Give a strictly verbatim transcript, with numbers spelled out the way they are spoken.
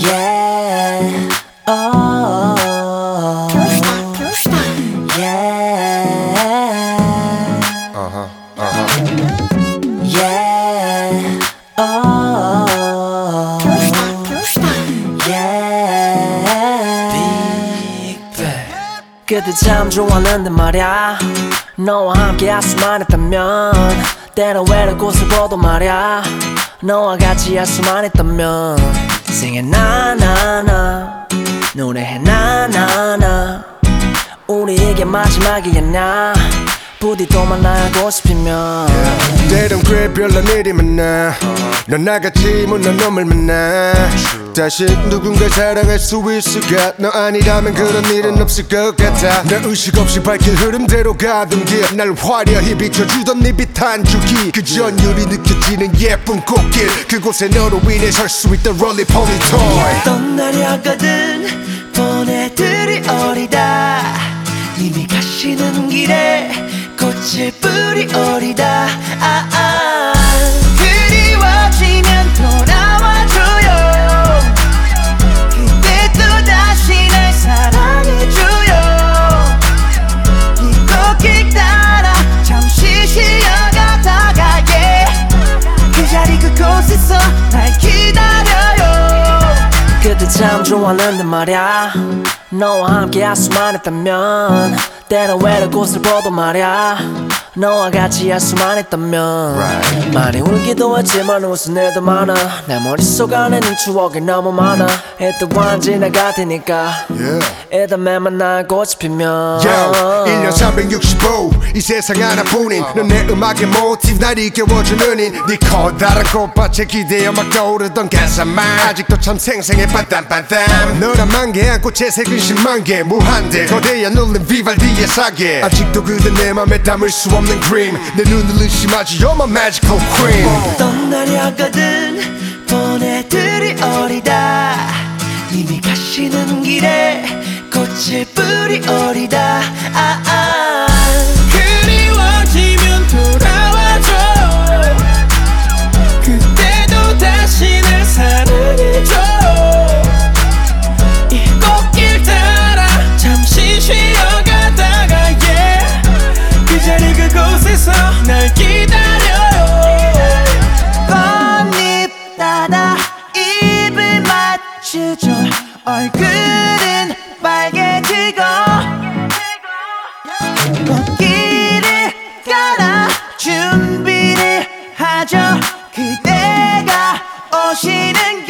Yeah, oh, yeah, uh-huh, uh-huh. yeah, oh, yeah. Big Bang. 그때 참 좋았는데 말야, 너와 함께 할 수만 있다면, 때론 외로운 곳을 보도 말야, 너와 같이 할 수만 있다면. Singing na na na, 노래해 na na na. 우리에게 마지막이겠냐, 부디 또 만나고 싶으면. yeah. 때론 그래 별난 일이 많아. 넌 나같이 못난 놈을 만나. 다시 누군가 사랑할 수 있을까? 너 아니라면 그런 일은 없을 것 같아. 나 의식 없이 밝힌 흐름대로 가던 길, 날 화려히 비춰주던 네 빛한 줄기, 그 전율이 느껴지는 예쁜 꽃길, 그곳에 너로 인해 설 수 있던 롤리폴리 토이. 떠나려거든 보내드릴 어리다, 이미 가시는 길에 꽃을 뿌리오리다. 아, 아. 그리워지면 돌아와줘요, 그때 또 다시 날 사랑해줘요. 이 꽃길 따라 잠시 쉬어가다가 yeah, 그 자리 그곳에서 날 기다려요. 그때 참 좋았는데 말야, 너와 함께 할 수만 있다면, 때론 외로운 곳을 보도 말야, 너와 같이 할 수만 있다면. right. 많이 울기도 했지만 웃은 일도 많아. 내 머릿속 안에는 추억이 너무 많아. 일단 지나갈 테니까 yeah. 일단 매만 나고 싶으면. Yo, 일 년 삼백육십오 이 세상 하나뿐인 uh-huh. 넌 내 음악의 모티브, 날 이겨워주는 인. 네 커다란 꽃밭에 기대어 막 떠오르던 가사만 아직도 참 생생해. 빤딴빤딴 너란 만개 안고 채색은 십만 개 무한대 거대한 울림 비발디의 사계. 아직도 그대 내 맘에 담을 수 없는 그림, 내 눈을 의심하지 You're my magical queen. uh. 떠나려거든 보내드릴 어리다, 이미 가시는 길에 꽃을 뿌리오리다. 아, 아. 그리워지면 돌아와줘, 그때도 다시 날 사랑해줘. 이 꽃길 따라 잠시 쉬어가다가 yeah, 그 자리 그곳에서 날 기다려요. 꽃잎 따라 입을 맞추죠, 얼굴은 빨개지고 꽃길을 깔아 준비를 하죠, 그대가 오시는